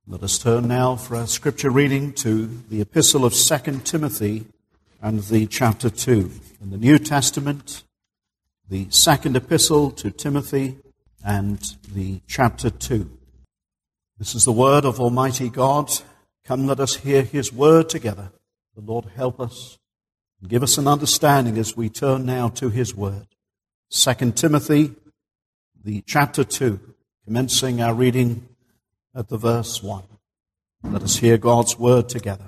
Let us turn now for our scripture reading to the epistle of 2 Timothy and the chapter 2. In the New Testament, the second epistle to Timothy and the chapter 2. This is the word of Almighty God. Come, let us hear his word together. The Lord help us and give us an understanding as we turn now to his word. 2 Timothy, the chapter 2, commencing our reading at the verse 1. Let us hear God's word together.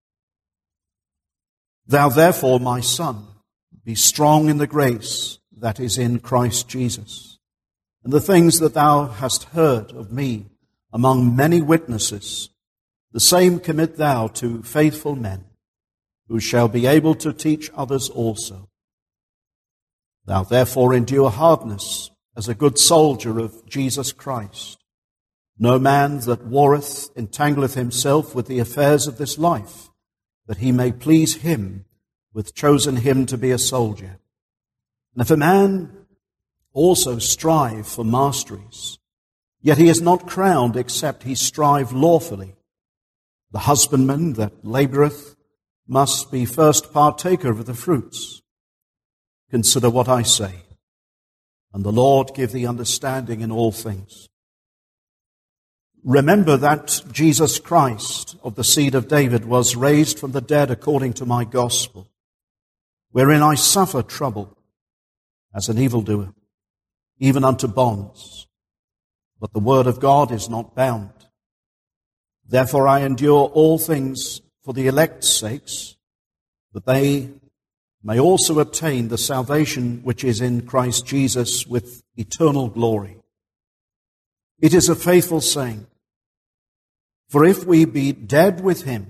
Thou therefore, my son, be strong in the grace that is in Christ Jesus. And the things that thou hast heard of me among many witnesses, the same commit thou to faithful men, who shall be able to teach others also. Thou therefore endure hardness as a good soldier of Jesus Christ. No man that warreth entangleth himself with the affairs of this life, that he may please him which chosen him to be a soldier. And if a man also strive for masteries, yet he is not crowned except he strive lawfully. The husbandman that laboureth must be first partaker of the fruits. Consider what I say, and the Lord give thee understanding in all things. Remember that Jesus Christ of the seed of David was raised from the dead according to my gospel, wherein I suffer trouble as an evildoer, even unto bonds. But the word of God is not bound. Therefore I endure all things for the elect's sakes, that they may also obtain the salvation which is in Christ Jesus with eternal glory. It is a faithful saying, for if we be dead with him,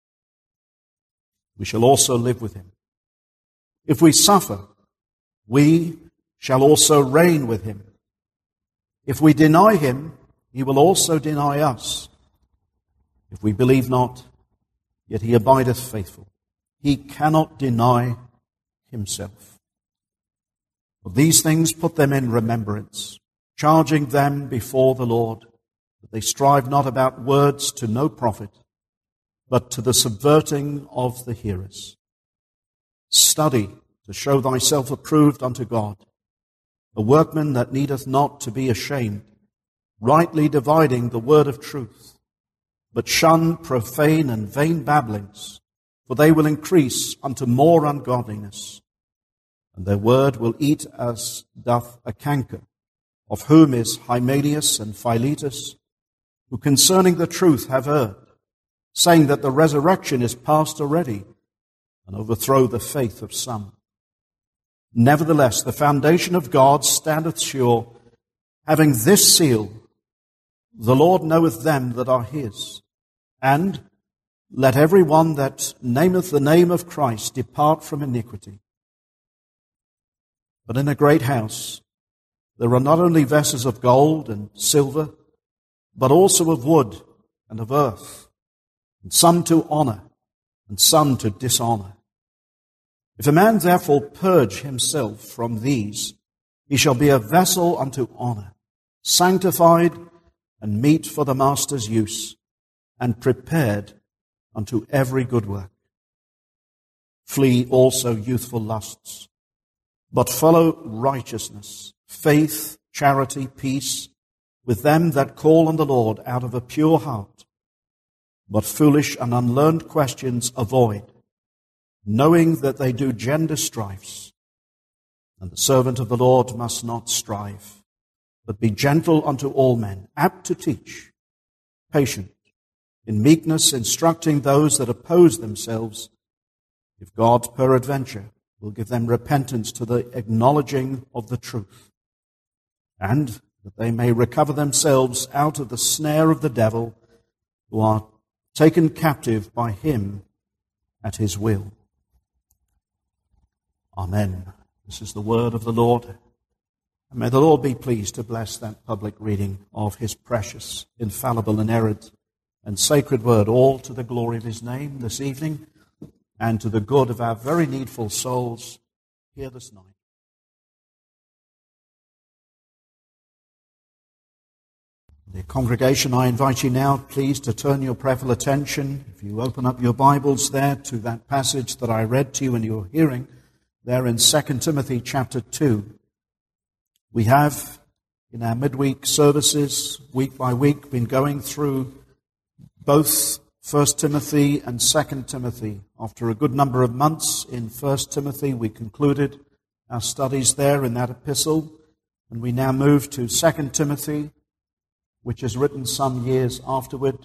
we shall also live with him. If we suffer, we shall also reign with him. If we deny him, he will also deny us. If we believe not, yet he abideth faithful. He cannot deny himself. Of these things put them in remembrance, charging them before the Lord, that they strive not about words to no profit, but to the subverting of the hearers. Study to show thyself approved unto God, a workman that needeth not to be ashamed, rightly dividing the word of truth. But shun profane and vain babblings, for they will increase unto more ungodliness. And their word will eat as doth a canker, of whom is Hymenaeus and Philetus, who concerning the truth have erred, saying that the resurrection is past already, and overthrow the faith of some. Nevertheless, the foundation of God standeth sure, having this seal, the Lord knoweth them that are his. And let every one that nameth the name of Christ depart from iniquity. But in a great house there are not only vessels of gold and silver, but also of wood and of earth, and some to honor, and some to dishonor. If a man therefore purge himself from these, he shall be a vessel unto honor, sanctified and meet for the master's use, and prepared unto every good work. Flee also youthful lusts, but follow righteousness, faith, charity, peace, with them that call on the Lord out of a pure heart. But foolish and unlearned questions avoid, knowing that they do gender strifes. And the servant of the Lord must not strive, but be gentle unto all men, apt to teach, patient, in meekness instructing those that oppose themselves, if God peradventure will give them repentance to the acknowledging of the truth, and that they may recover themselves out of the snare of the devil, who are taken captive by him at his will. Amen. This is the word of the Lord. And may the Lord be pleased to bless that public reading of his precious, infallible, inerrant, and sacred word, all to the glory of his name this evening, and to the good of our very needful souls here this night. The congregation, I invite you now, please, to turn your prayerful attention, if you open up your Bibles there, to that passage that I read to you in your hearing, there in 2 Timothy chapter 2. We have, in our midweek services, week by week, been going through both 1 Timothy and 2 Timothy. After a good number of months in 1 Timothy, we concluded our studies there in that epistle, and we now move to 2 Timothy, which is written some years afterward.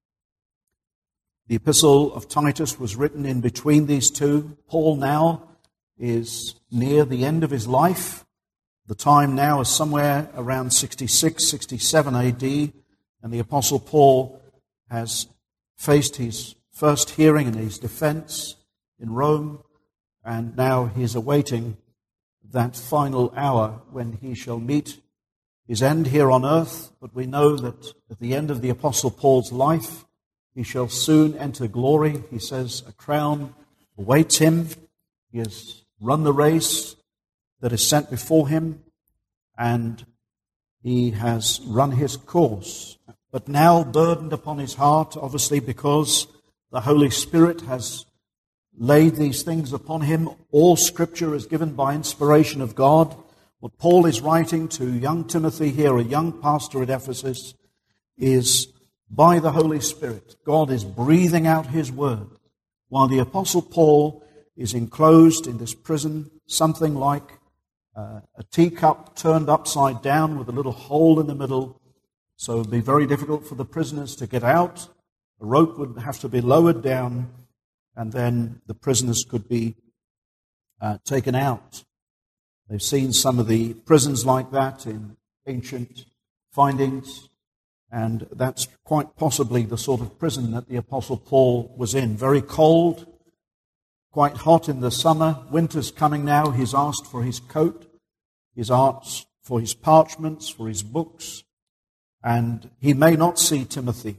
The epistle of Titus was written in between these two. Paul now is near the end of his life. The time now is somewhere around 66, 67 AD, and the Apostle Paul has faced his first hearing and his defense in Rome, and now he is awaiting that final hour when he shall meet his end here on earth. But we know that at the end of the Apostle Paul's life, he shall soon enter glory. He says a crown awaits him. He has run the race that is set before him, and he has run his course. But now burdened upon his heart, obviously because the Holy Spirit has laid these things upon him. All Scripture is given by inspiration of God. What Paul is writing to young Timothy here, a young pastor at Ephesus, is by the Holy Spirit. God is breathing out his word, while the Apostle Paul is enclosed in this prison, something like a teacup turned upside down with a little hole in the middle. So it would be very difficult for the prisoners to get out. A rope would have to be lowered down, and then the prisoners could be taken out. They've seen some of the prisons like that in ancient findings, and that's quite possibly the sort of prison that the Apostle Paul was in. Very cold, quite hot in the summer. Winter's coming now. He's asked for his coat. He's asked for his parchments, for his books, and he may not see Timothy.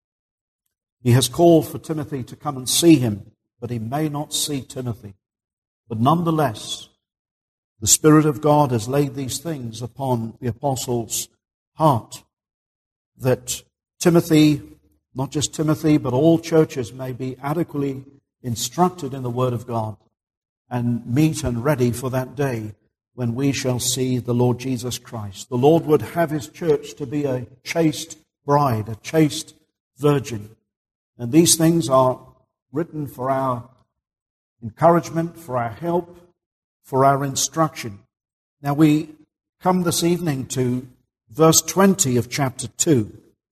He has called for Timothy to come and see him, but he may not see Timothy. But nonetheless, the Spirit of God has laid these things upon the apostle's heart, that Timothy, not just Timothy, but all churches may be adequately instructed in the Word of God and meet and ready for that day when we shall see the Lord Jesus Christ. The Lord would have his church to be a chaste bride, a chaste virgin. And these things are written for our encouragement, for our help, for our instruction. Now we come this evening to verse 20 of chapter 2.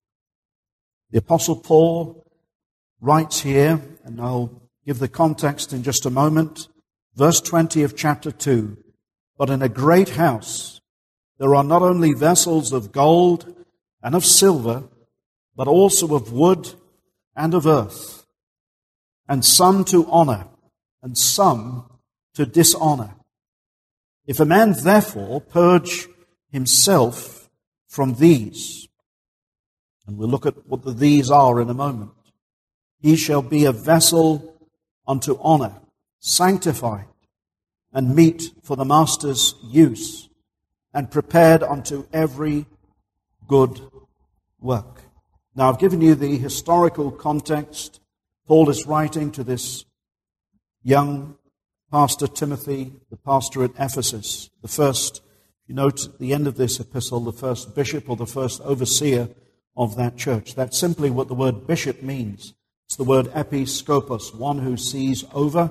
The Apostle Paul writes here, and I'll give the context in just a moment. Verse 20 of chapter 2. But in a great house there are not only vessels of gold and of silver, but also of wood and of earth, and some to honor and some to dishonor. If a man therefore purge himself from these, and we'll look at what the these are in a moment, he shall be a vessel unto honor, sanctified, and meet for the master's use, and prepared unto every good work. Now I've given you the historical context. Paul is writing to this young pastor Timothy, the pastor at Ephesus, the first, you note at the end of this epistle, the first bishop or the first overseer of that church. That's simply what the word bishop means. It's the word episkopos, one who sees over.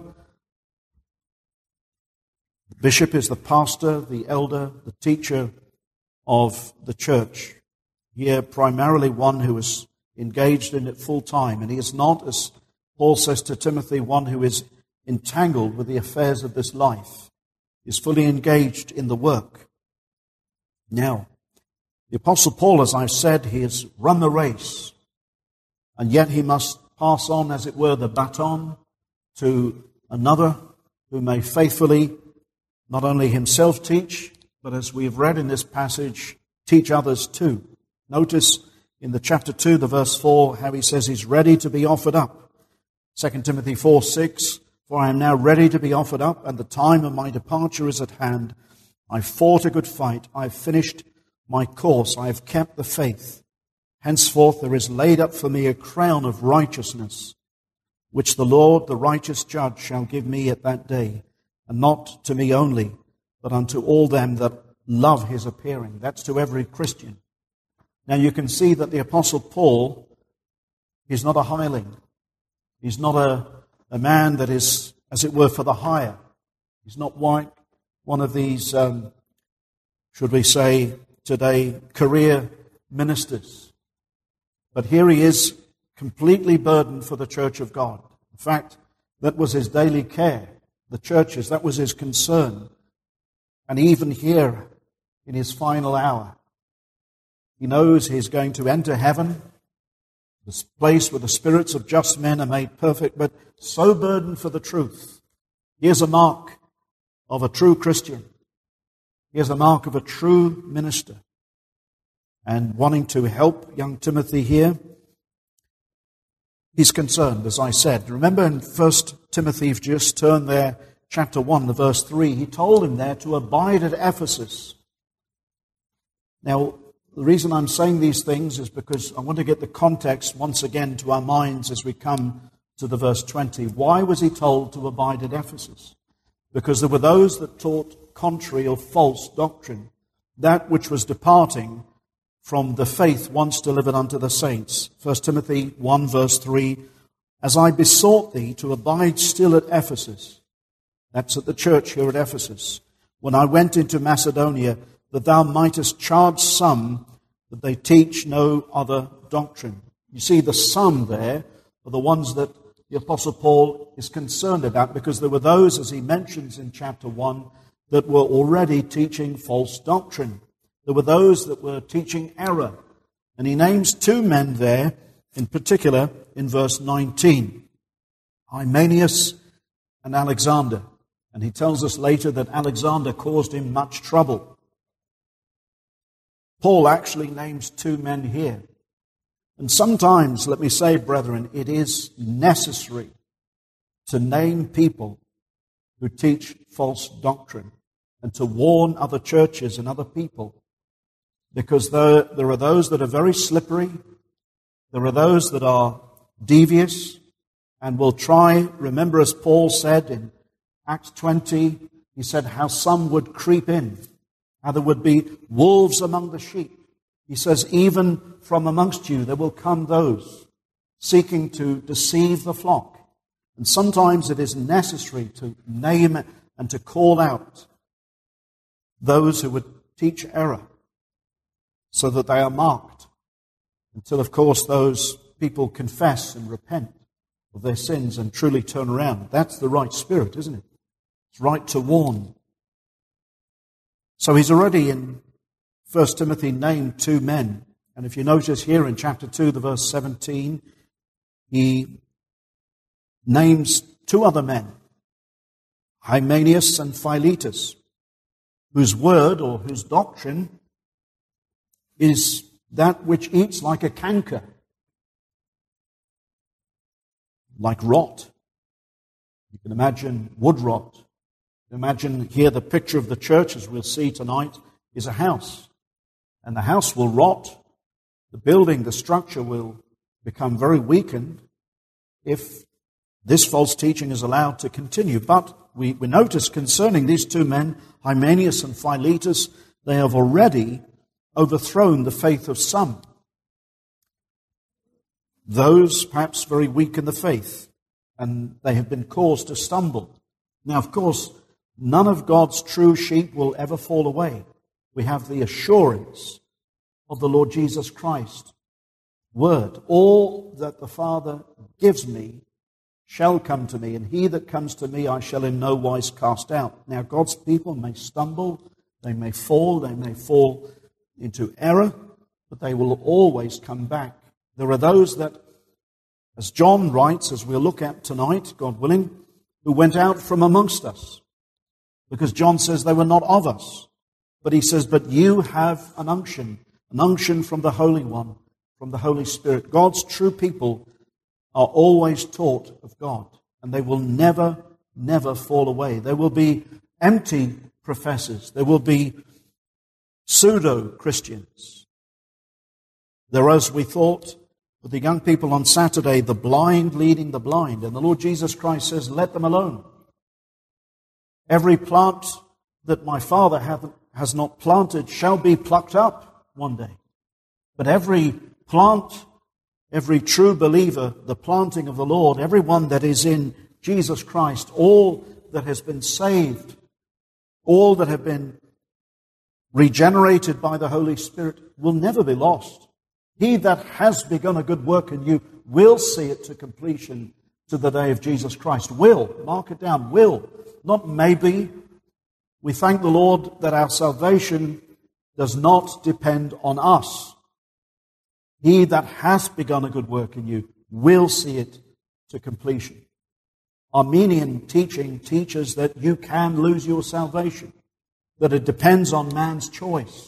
The bishop is the pastor, the elder, the teacher of the church. Here, primarily one who is engaged in it full time. And he is not, as Paul says to Timothy, one who is entangled with the affairs of this life. He is fully engaged in the work. Now, the Apostle Paul, as I've said, he has run the race, and yet he must pass on, as it were, the baton to another who may faithfully not only himself teach, but as we've read in this passage, teach others too. Notice in the chapter 2, the verse 4, how he says he's ready to be offered up. 2 Timothy 4:6, for I am now ready to be offered up, and the time of my departure is at hand. I fought a good fight. I have finished my course. I have kept the faith. Henceforth there is laid up for me a crown of righteousness, which the Lord, the righteous judge, shall give me at that day, and not to me only, but unto all them that love his appearing. That's to every Christian. Now you can see that the Apostle Paul is not a hireling. He's not a man that is, as it were, for the hire. He's not one of these, should we say today, career ministers. But here he is, completely burdened for the church of God. In fact, that was his daily care. The churches, that was his concern. And even here, in his final hour, he knows he's going to enter heaven, this place where the spirits of just men are made perfect, but so burdened for the truth. Here's a mark of a true Christian. Here's a mark of a true minister. And wanting to help young Timothy here, he's concerned, as I said. Remember in 1 Timothy, if you just turn there, chapter 1, the verse 3, he told him there to abide at Ephesus. Now, the reason I'm saying these things is because I want to get the context once again to our minds as we come to the verse 20. Why was he told to abide at Ephesus? Because there were those that taught contrary or false doctrine, that which was departing from the faith once delivered unto the saints. 1 Timothy 1 verse 3, as I besought thee to abide still at Ephesus, that's at the church here at Ephesus, when I went into Macedonia, that thou mightest charge some that they teach no other doctrine. You see, the some there are the ones that the Apostle Paul is concerned about, because there were those, as he mentions in chapter 1, that were already teaching false doctrine. There were those that were teaching error. And he names two men there, in particular, in verse 19, Hymenaeus and Alexander. And he tells us later that Alexander caused him much trouble. Paul actually names two men here. And sometimes, let me say, brethren, it is necessary to name people who teach false doctrine and to warn other churches and other people. Because there are those that are very slippery, there are those that are devious, and will try, remember as Paul said in Acts 20, he said how some would creep in, how there would be wolves among the sheep. He says, even from amongst you there will come those seeking to deceive the flock. And sometimes it is necessary to name and to call out those who would teach error so that they are marked until, of course, those people confess and repent of their sins and truly turn around. That's the right spirit, isn't it? It's right to warn. So he's already in 1 Timothy named two men. And if you notice here in chapter 2, the verse 17, he names two other men, Hymenaeus and Philetus, whose word or whose doctrine is that which eats like a canker, like rot. You can imagine wood rot. Imagine here the picture of the church, as we'll see tonight, is a house. And the house will rot. The building, the structure will become very weakened if this false teaching is allowed to continue. But we notice concerning these two men, Hymenaeus and Philetus, they have already overthrown the faith of some. Those perhaps very weak in the faith, and they have been caused to stumble. Now, of course, none of God's true sheep will ever fall away. We have the assurance of the Lord Jesus Christ. Word, all that the Father gives me shall come to me, and he that comes to me I shall in no wise cast out. Now, God's people may stumble, they may fall into error, but they will always come back. There are those that, as John writes, as we'll look at tonight, God willing, who went out from amongst us. Because John says they were not of us. But he says, but you have an unction from the Holy One, from the Holy Spirit. God's true people are always taught of God, and they will never, never fall away. There will be empty professors. There will be pseudo-Christians. There are, as we thought with the young people on Saturday, the blind leading the blind. And the Lord Jesus Christ says, let them alone. Every plant that my Father has not planted shall be plucked up one day. But every plant, every true believer, the planting of the Lord, everyone that is in Jesus Christ, all that has been saved, all that have been regenerated by the Holy Spirit will never be lost. He that has begun a good work in you will see it to completion to the day of Jesus Christ. Will. Mark it down. Will. Not maybe. We thank the Lord that our salvation does not depend on us. He that has begun a good work in you will see it to completion. Armenian teaching teaches that you can lose your salvation, that it depends on man's choice.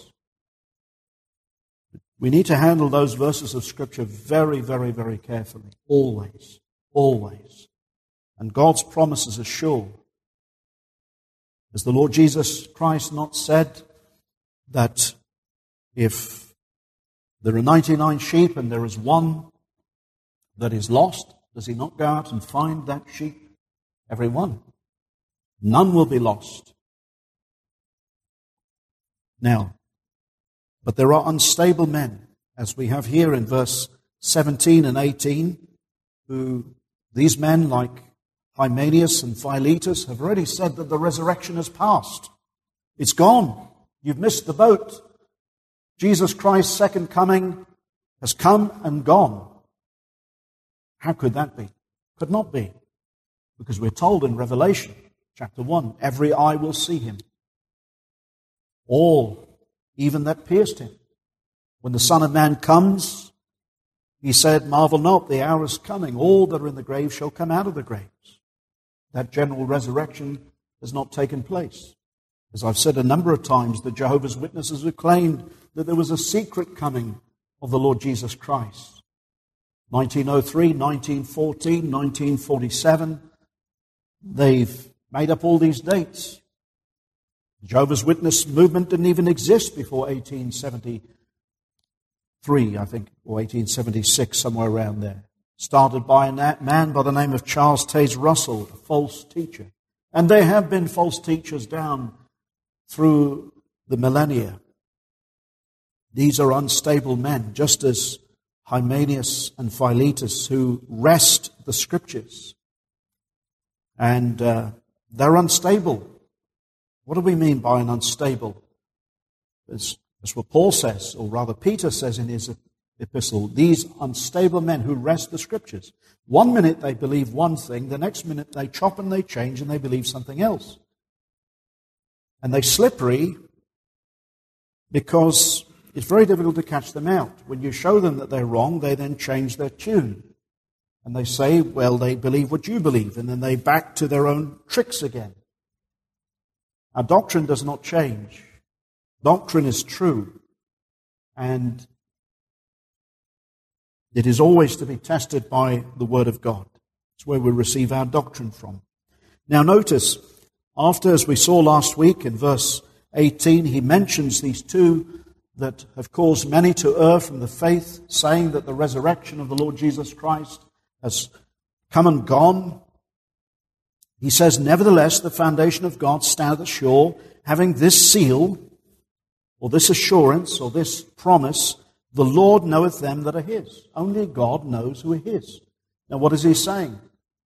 We need to handle those verses of Scripture very, very, very carefully. Always. Always. And God's promises are sure. Has the Lord Jesus Christ not said that if there are 99 sheep and there is one that is lost, does He not go out and find that sheep? Every one. None will be lost. Now, but there are unstable men, as we have here in verse 17 and 18, who these men, like Hymenaeus and Philetus, have already said that the resurrection has passed. It's gone. You've missed the boat. Jesus Christ's second coming has come and gone. How could that be? Could not be. Because we're told in Revelation chapter 1, every eye will see Him. All, even that pierced Him. When the Son of Man comes, He said, marvel not, the hour is coming. All that are in the grave shall come out of the graves. That general resurrection has not taken place. As I've said a number of times, the Jehovah's Witnesses have claimed that there was a secret coming of the Lord Jesus Christ. 1903, 1914, 1947, they've made up all these dates. The Jehovah's Witness movement didn't even exist before 1873, I think, or 1876, somewhere around there. Started by a man by the name of Charles Taze Russell, a false teacher. And there have been false teachers down through the millennia. These are unstable men, just as Hymenaeus and Philetus, who wrest the Scriptures. And they're unstable. What do we mean by an unstable? That's what Paul says, or rather Peter says in his epistle, these unstable men who wrest the Scriptures. 1 minute they believe one thing, the next minute they chop and they change and they believe something else. And they're slippery because it's very difficult to catch them out. When you show them that they're wrong, they then change their tune. And they say, well, they believe what you believe, and then they back to their own tricks again. Our doctrine does not change. Doctrine is true. And it is always to be tested by the Word of God. It's where we receive our doctrine from. Now notice, after, as we saw last week in verse 18, he mentions these two that have caused many to err from the faith, saying that the resurrection of the Lord Jesus Christ has come and gone. He says, nevertheless, the foundation of God standeth sure, having this seal, or this assurance, or this promise, the Lord knoweth them that are His. Only God knows who are His. Now what is he saying?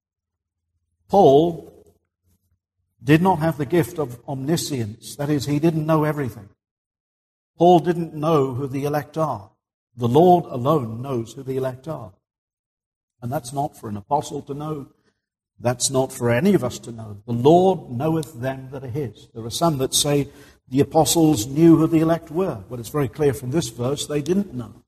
Paul did not have the gift of omniscience. That is, he didn't know everything. Paul didn't know who the elect are. The Lord alone knows who the elect are. And that's not for an apostle to know. That's not for any of us to know. The Lord knoweth them that are His. There are some that say the apostles knew who the elect were. Well, it's very clear from this verse they didn't know.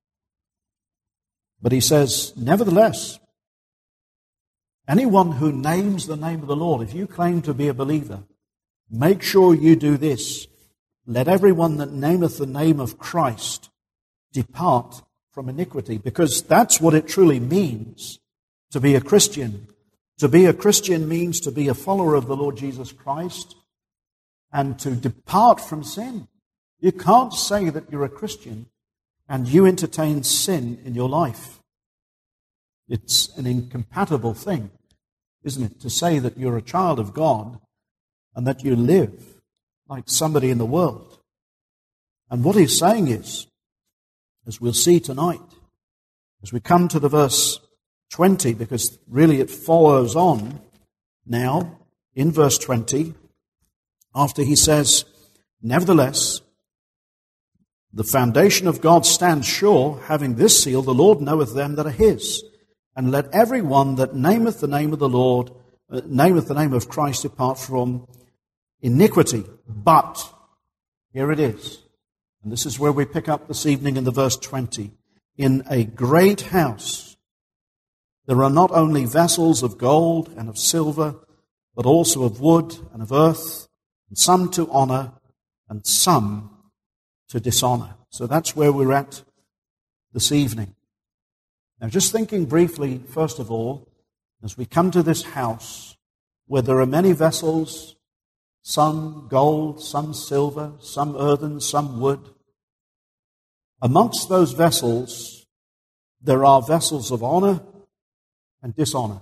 But he says, nevertheless, anyone who names the name of the Lord, if you claim to be a believer, make sure you do this. Let everyone that nameth the name of Christ depart from iniquity, because that's what it truly means to be a Christian. To be a Christian means to be a follower of the Lord Jesus Christ and to depart from sin. You can't say that you're a Christian and you entertain sin in your life. It's an incompatible thing, isn't it, to say that you're a child of God and that you live like somebody in the world. And what he's saying is, as we'll see tonight, as we come to the verse 20, because really it follows on now in verse 20, after he says, nevertheless, the foundation of God stands sure, having this seal, the Lord knoweth them that are his. And let every one that nameth the name of the Lord, nameth the name of Christ, depart from iniquity. But, here it is, and this is where we pick up this evening in the verse 20. In a great house there are not only vessels of gold and of silver, but also of wood and of earth, and some to honor and some to dishonor. So that's where we're at this evening. Now, just thinking briefly, first of all, as we come to this house where there are many vessels, some gold, some silver, some earthen, some wood. Amongst those vessels, there are vessels of honor and dishonor.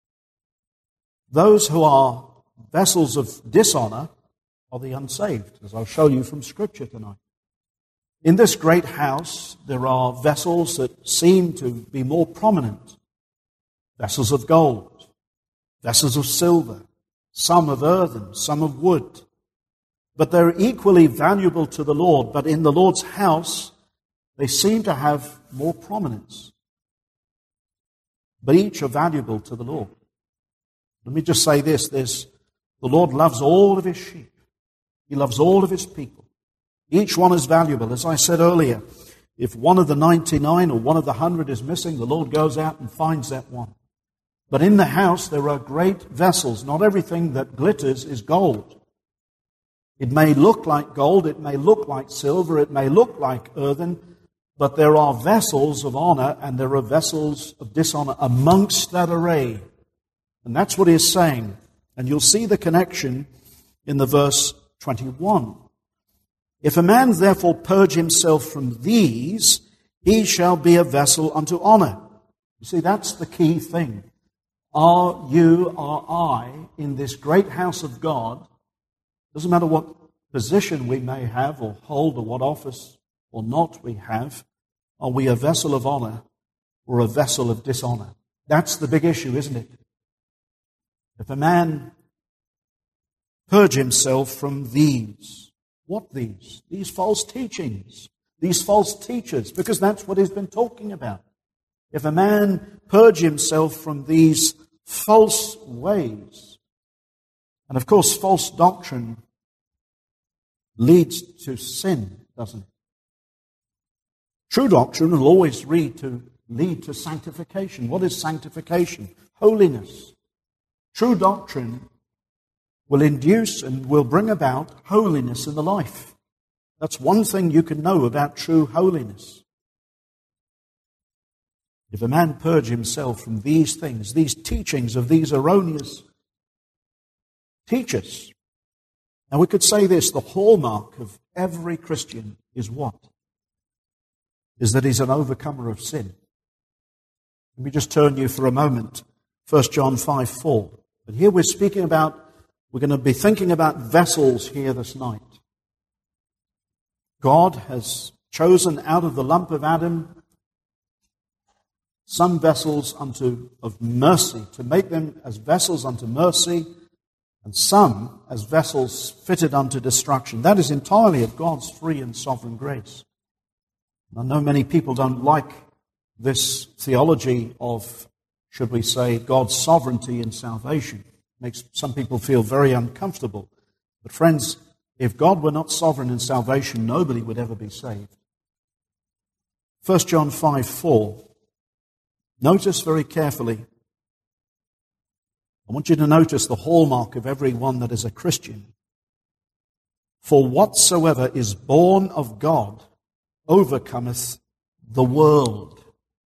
Those who are vessels of dishonor are the unsaved, as I'll show you from Scripture tonight. In this great house, there are vessels that seem to be more prominent. Vessels of gold, vessels of silver, some of earthen, some of wood. But they're equally valuable to the Lord. But in the Lord's house, they seem to have more prominence. But each are valuable to the Lord. Let me just say this. The Lord loves all of his sheep. He loves all of his people. Each one is valuable. As I said earlier, if one of the 99 or one of the 100 is missing, the Lord goes out and finds that one. But in the house there are great vessels. Not everything that glitters is gold. It may look like gold, it may look like silver, it may look like earthen, but there are vessels of honor and there are vessels of dishonor amongst that array. And that's what he's saying. And you'll see the connection in the verse 21. If a man therefore purge himself from these, he shall be a vessel unto honor. You see, that's the key thing. Are you, are I, in this great house of God, doesn't matter what position we may have or hold or what office or not we have, are we a vessel of honor or a vessel of dishonor? That's the big issue, isn't it? If a man purge himself from these, what these? These false teachings, these false teachers, because that's what he's been talking about. If a man purge himself from these false ways, and of course false doctrine leads to sin, doesn't it? True doctrine will always lead to sanctification. What is sanctification? Holiness. True doctrine will induce and will bring about holiness in the life. That's one thing you can know about true holiness. If a man purge himself from these things, these teachings of these erroneous teachers. Now we could say this, the hallmark of every Christian is what? Is that he's an overcomer of sin. Let me just turn you for a moment. 1 John 5:4. But here we're going to be thinking about vessels here this night. God has chosen out of the lump of Adam some vessels of mercy, to make them as vessels unto mercy, and some as vessels fitted unto destruction. That is entirely of God's free and sovereign grace. I know many people don't like this theology of, should we say, God's sovereignty in salvation. It makes some people feel very uncomfortable. But friends, if God were not sovereign in salvation, nobody would ever be saved. 1 John 5:4. Notice very carefully. I want you to notice the hallmark of everyone that is a Christian. For whatsoever is born of God overcometh the world.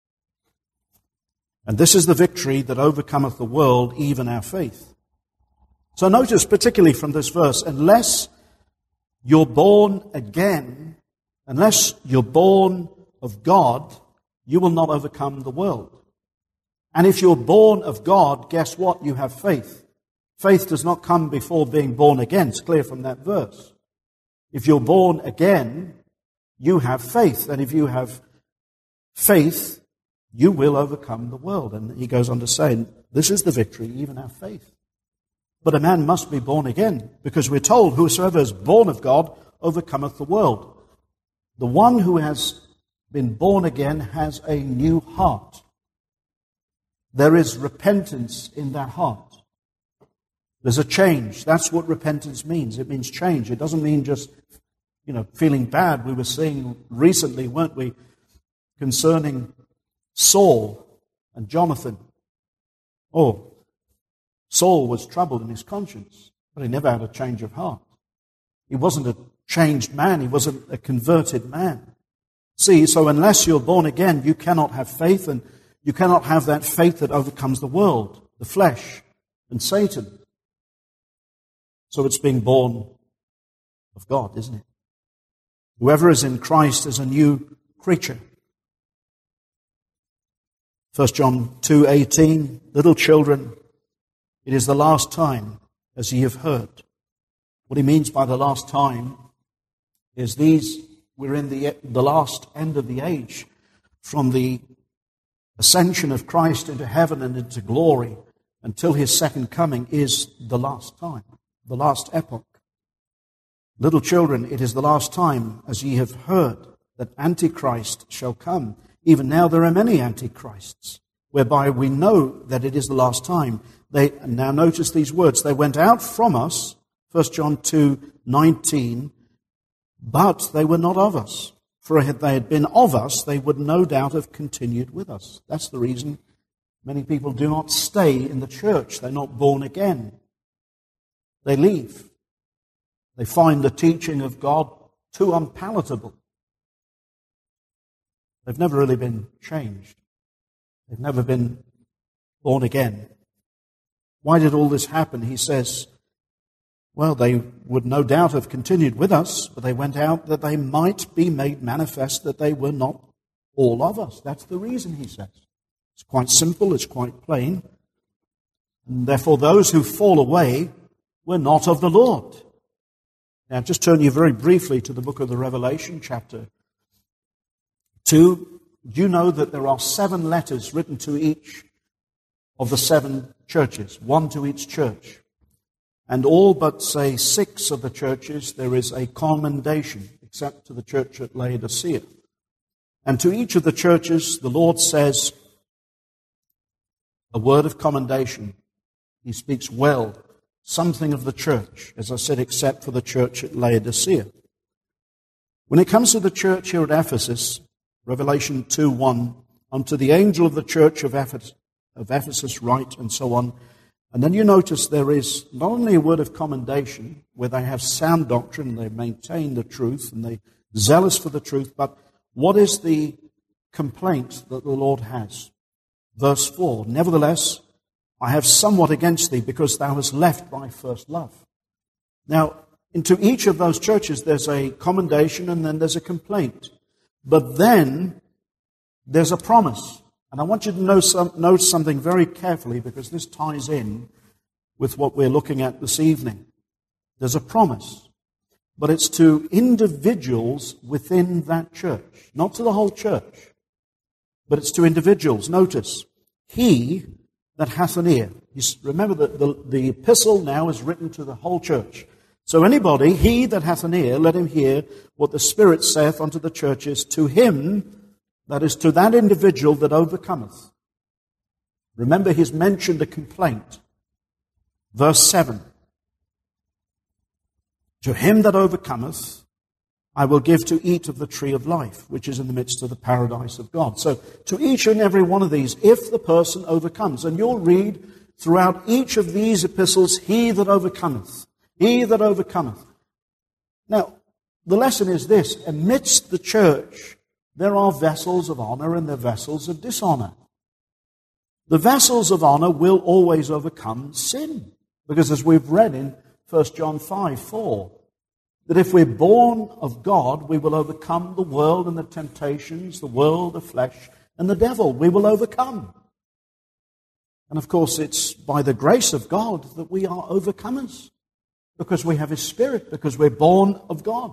And this is the victory that overcometh the world, even our faith. So notice particularly from this verse, unless you're born again, unless you're born of God, you will not overcome the world. And if you're born of God, guess what? You have faith. Faith does not come before being born again. It's clear from that verse. If you're born again, you have faith. And if you have faith, you will overcome the world. And he goes on to say, this is the victory, even our faith. But a man must be born again, because we're told, whosoever is born of God overcometh the world. The one who has been born again has a new heart. There is repentance in that heart. There's a change. That's what repentance means. It means change. It doesn't mean just, feeling bad. We were seeing recently, weren't we, concerning Saul and Jonathan. Oh, Saul was troubled in his conscience, but he never had a change of heart. He wasn't a changed man. He wasn't a converted man. See, so unless you're born again, you cannot have faith, and you cannot have that faith that overcomes the world, the flesh, and Satan. So it's being born of God, isn't it? Whoever is in Christ is a new creature. 1 John 2:18, little children, it is the last time, as ye have heard. What he means by the last time is we're in the last end of the age, from the ascension of Christ into heaven and into glory until his second coming is the last time, the last epoch. Little children, it is the last time, as ye have heard, that Antichrist shall come. Even now there are many Antichrists, whereby we know that it is the last time. Now notice these words, they went out from us, 1 John 2:19, but they were not of us. For if they had been of us, they would no doubt have continued with us. That's the reason many people do not stay in the church. They're not born again. They leave. They find the teaching of God too unpalatable. They've never really been changed. They've never been born again. Why did all this happen? He says, well, they would no doubt have continued with us, but they went out that they might be made manifest that they were not all of us. That's the reason, he says. It's quite simple, it's quite plain. And therefore, those who fall away were not of the Lord. Now, just turn you very briefly to the book of the Revelation, chapter 2. Do you know that there are 7 letters written to each of the 7 churches, 1 to each church? And all but, say, 6 of the churches, there is a commendation, except to the church at Laodicea. And to each of the churches, the Lord says a word of commendation. He speaks well, something of the church, as I said, except for the church at Laodicea. When it comes to the church here at Ephesus, Revelation 2:1, unto the angel of the church of Ephesus write, and so on. And then you notice there is not only a word of commendation, where they have sound doctrine, they maintain the truth, and they're zealous for the truth, but what is the complaint that the Lord has? Verse 4, nevertheless, I have somewhat against thee, because thou hast left thy first love. Now, into each of those churches there's a commendation and then there's a complaint. But then there's a promise. And I want you to note something very carefully, because this ties in with what we're looking at this evening. There's a promise, but it's to individuals within that church, not to the whole church, but it's to individuals. Notice, he that hath an ear. Remember that the epistle now is written to the whole church. So anybody, he that hath an ear, let him hear what the Spirit saith unto the churches. To him, that is, to that individual that overcometh. Remember, he's mentioned a complaint. Verse 7. To him that overcometh, I will give to eat of the tree of life, which is in the midst of the paradise of God. So, to each and every one of these, if the person overcomes, and you'll read throughout each of these epistles, he that overcometh, he that overcometh. Now, the lesson is this: amidst the church, there are vessels of honor and there are vessels of dishonor. The vessels of honor will always overcome sin, because as we've read in 1 John 5:4, that if we're born of God, we will overcome the world and the temptations, the world, the flesh, and the devil. We will overcome. And of course, it's by the grace of God that we are overcomers, because we have His Spirit, because we're born of God.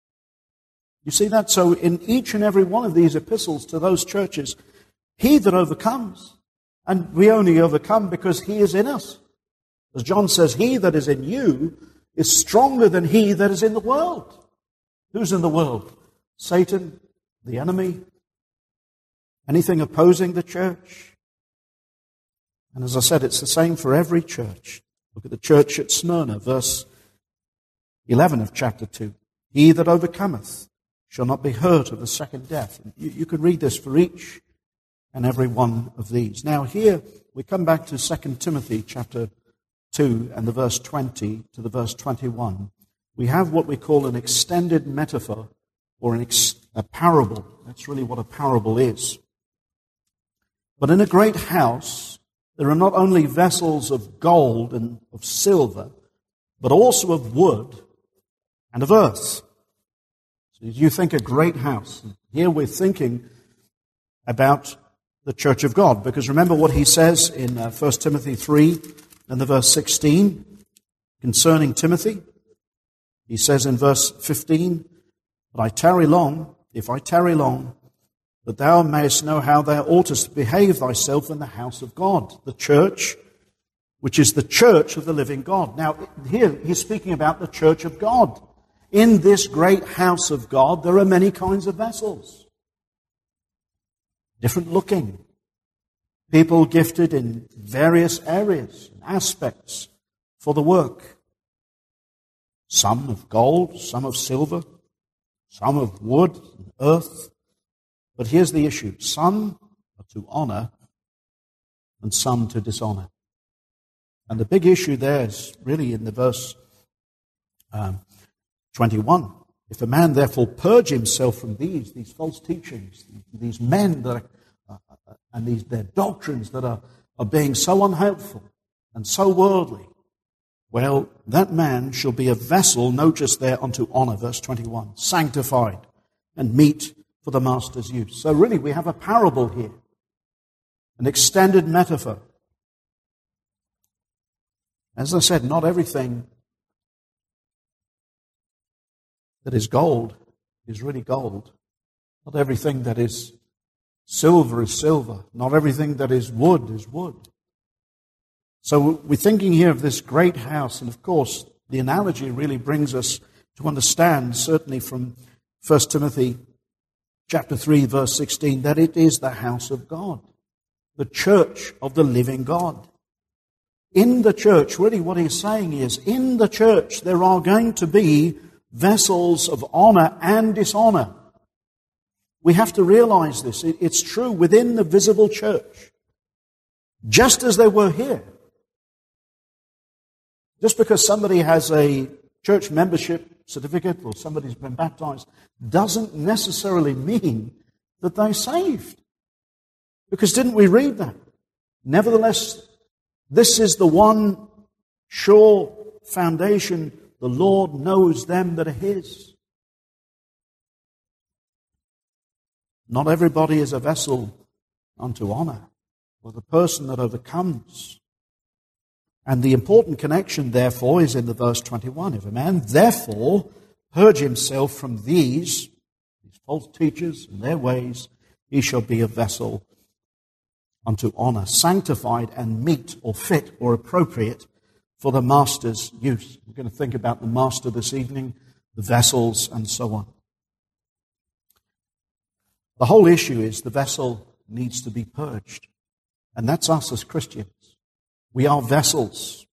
You see that? So in each and every one of these epistles to those churches, he that overcomes, and we only overcome because He is in us. As John says, he that is in you is stronger than he that is in the world. Who's in the world? Satan, the enemy, anything opposing the church. And as I said, it's the same for every church. Look at the church at Smyrna, verse 11 of chapter 2. He that overcometh shall not be hurt of the second death. You can read this for each and every one of these. Now here we come back to 2 Timothy chapter 2 and the verse 20 to the verse 21. We have what we call an extended metaphor or a parable. That's really what a parable is. But in a great house, there are not only vessels of gold and of silver, but also of wood and of earth. So you think a great house. Here we're thinking about the church of God, because remember what he says in 1 Timothy 3 and the verse 16 concerning Timothy. He says in verse 15, "But I tarry long, if I tarry long, that thou mayest know how thou oughtest to behave thyself in the house of God," the church, which is the church of the living God. Now, here he's speaking about the church of God. In this great house of God, there are many kinds of vessels. Different looking. People gifted in various areas and aspects for the work. Some of gold, some of silver, some of wood and earth. But here's the issue. Some are to honor and some to dishonor. And the big issue there is really in the verse 21. "If a man therefore purge himself from these false teachings, these men that are, and their doctrines that are being so unhelpful and so worldly, well, that man shall be a vessel," notice there, "unto honor," verse 21, "sanctified and meet for the master's use." So really we have a parable here, an extended metaphor. As I said, not everything that is gold is really gold. Not everything that is silver is silver. Not everything that is wood is wood. So we're thinking here of this great house, and of course the analogy really brings us to understand, certainly from 1 Timothy chapter 3, verse 16, that it is the house of God, the church of the living God. In the church, really what he's saying is, in the church there are going to be vessels of honor and dishonor. We have to realize this. It's true within the visible church, just as they were here. Just because somebody has a church membership certificate or somebody's been baptized doesn't necessarily mean that they're saved. Because didn't we read that? "Nevertheless, this is the one sure foundation, the Lord knows them that are His." Not everybody is a vessel unto honor, or the person that overcomes. And the important connection, therefore, is in the verse 21. "If a man, therefore, purge himself from these false teachers and their ways, he shall be a vessel unto honor, sanctified and meet or fit or appropriate for the master's use." We're going to think about the master this evening, the vessels, and so on. The whole issue is the vessel needs to be purged. And that's us as Christians. We are vessels.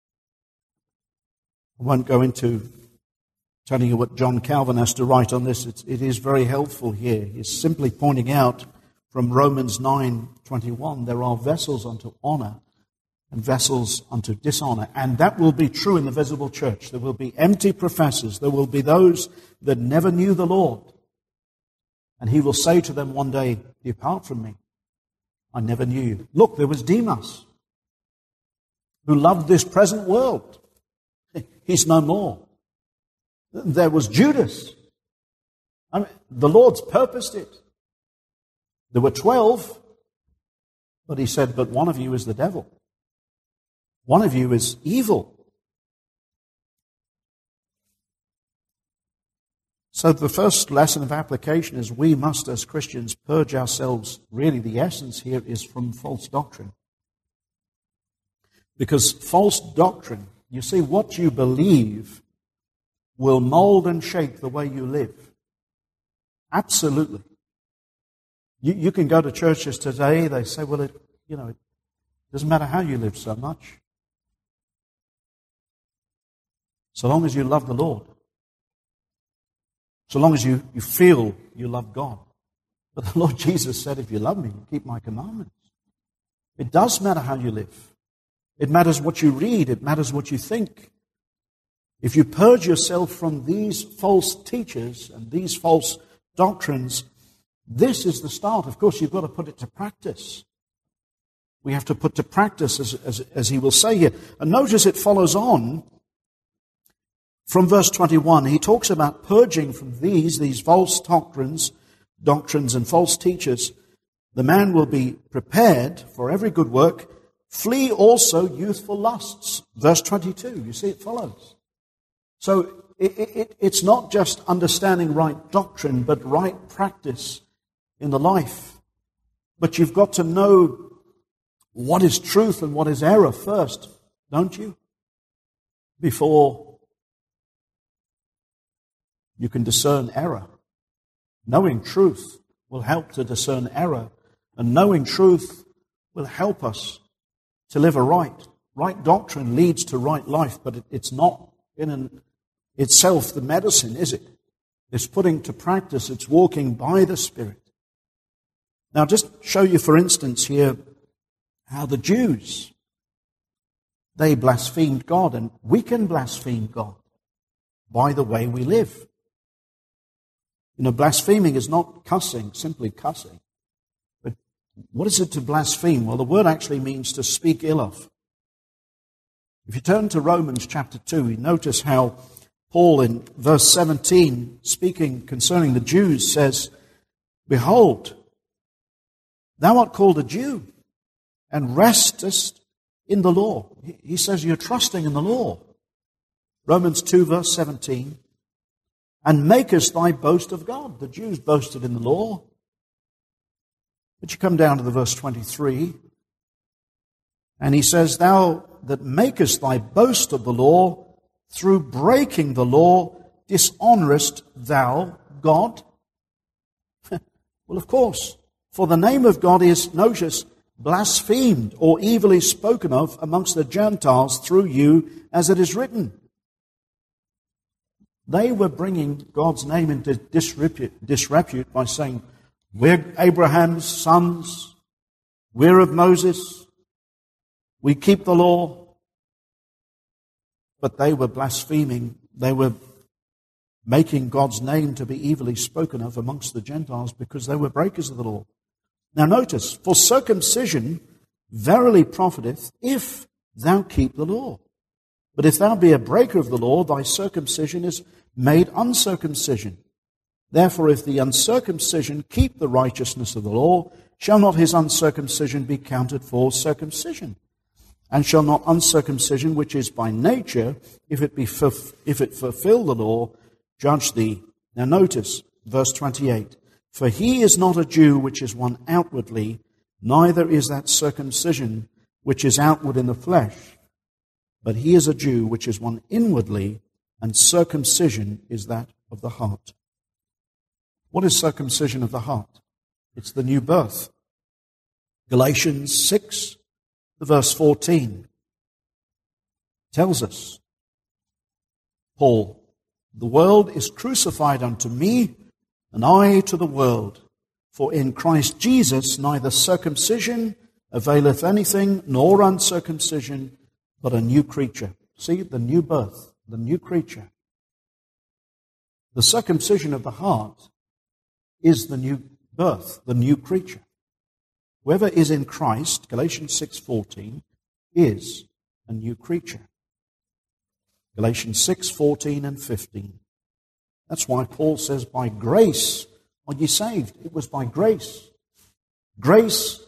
I won't go into telling you what John Calvin has to write on this. It is very helpful here. He's simply pointing out from Romans 9:21, there are vessels unto honor and vessels unto dishonor. And that will be true in the visible church. There will be empty professors. There will be those that never knew the Lord. And he will say to them one day, "Depart from me. I never knew you." Look, there was Demas, who loved this present world. He's no more. There was Judas. I mean, the Lord's purposed it. There were 12, but he said, but one of you is the devil. One of you is evil. So the first lesson of application is we must, as Christians, purge ourselves. Really, the essence here is from false doctrine. Because false doctrine, you see, what you believe will mold and shape the way you live. Absolutely. You can go to churches today, they say, well, it doesn't matter how you live so much. So long as you love the Lord. So long as you feel you love God. But the Lord Jesus said, if you love me, keep my commandments. It does matter how you live. It matters what you read. It matters what you think. If you purge yourself from these false teachers and these false doctrines, this is the start. Of course, you've got to put it to practice. We have to put to practice, as he will say here. And notice it follows on from verse 21. He talks about purging from these false doctrines and false teachers. The man will be prepared for every good work. Flee also youthful lusts. Verse 22, you see it follows. So it's not just understanding right doctrine, but right practice in the life. But you've got to know what is truth and what is error first, don't you? Before you can discern error. Knowing truth will help to discern error, and knowing truth will help us to live aright. Right doctrine leads to right life, but it's not in itself the medicine, is it? It's putting to practice, it's walking by the Spirit. Now, just show you, for instance, here, how the Jews, they blasphemed God, and we can blaspheme God by the way we live. You know, blaspheming is not cussing, simply cussing. But what is it to blaspheme? Well, the word actually means to speak ill of. If you turn to Romans chapter 2, you notice how Paul in verse 17, speaking concerning the Jews, says, behold, thou art called a Jew, and restest in the law. He says you're trusting in the law. Romans 2 verse 17, and makest thy boast of God. The Jews boasted in the law. But you come down to the verse 23, and he says, thou that makest thy boast of the law, through breaking the law, dishonorest thou God? Well, of course, for the name of God is, notice, blasphemed or evilly spoken of amongst the Gentiles through you, as it is written. They were bringing God's name into disrepute by saying, we're Abraham's sons, we're of Moses, we keep the law. But they were blaspheming, they were making God's name to be evilly spoken of amongst the Gentiles because they were breakers of the law. Now notice, for circumcision verily profiteth if thou keep the law. But if thou be a breaker of the law, thy circumcision is made uncircumcision. Therefore, if the uncircumcision keep the righteousness of the law, shall not his uncircumcision be counted for circumcision? And shall not uncircumcision, which is by nature, if it fulfill the law, judge thee? Now notice, verse 28. For he is not a Jew which is one outwardly, neither is that circumcision which is outward in the flesh, but he is a Jew which is one inwardly, and circumcision is that of the heart. What is circumcision of the heart? It's the new birth. Galatians 6, verse 14 tells us, Paul, the world is crucified unto me, and I to the world. For in Christ Jesus neither circumcision availeth anything, nor uncircumcision, but a new creature. See, the new birth, the new creature. The circumcision of the heart is the new birth, the new creature. Whoever is in Christ, Galatians 6:14, is a new creature. Galatians 6:14 and 15. That's why Paul says, by grace are ye saved. It was by grace. Grace,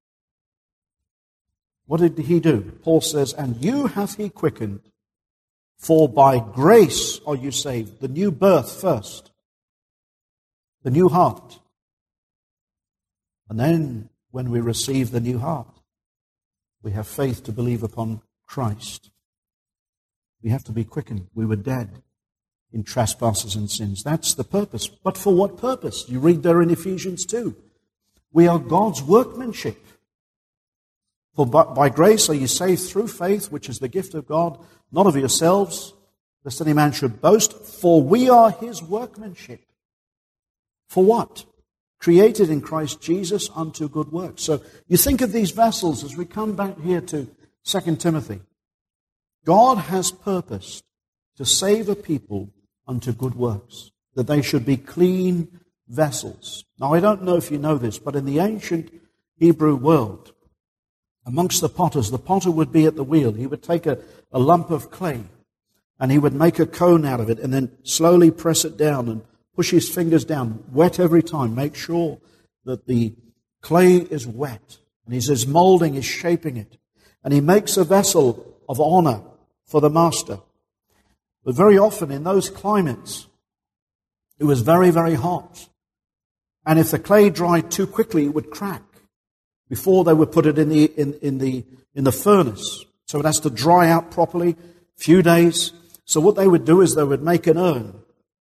what did he do? Paul says, and you hath he quickened, for by grace are you saved. The new birth first. The new heart. And then, when we receive the new heart, we have faith to believe upon Christ. We have to be quickened. We were dead in trespasses and sins. That's the purpose. But for what purpose? You read there in Ephesians 2. We are God's workmanship. For by grace are you saved through faith, which is the gift of God, not of yourselves, lest any man should boast. For we are his workmanship. For what? Created in Christ Jesus unto good works. So you think of these vessels as we come back here to 2 Timothy. God has purposed to save a people unto good works, that they should be clean vessels. Now, I don't know if you know this, but in the ancient Hebrew world, amongst the potters, the potter would be at the wheel. He would take a lump of clay and he would make a cone out of it and then slowly press it down and push his fingers down, wet every time, make sure that the clay is wet. And he's molding, he's shaping it. And he makes a vessel of honor for the master. But very often in those climates, it was very, very hot. And if the clay dried too quickly, it would crack before they would put it in the furnace. So it has to dry out properly, a few days. So what they would do is they would make an urn,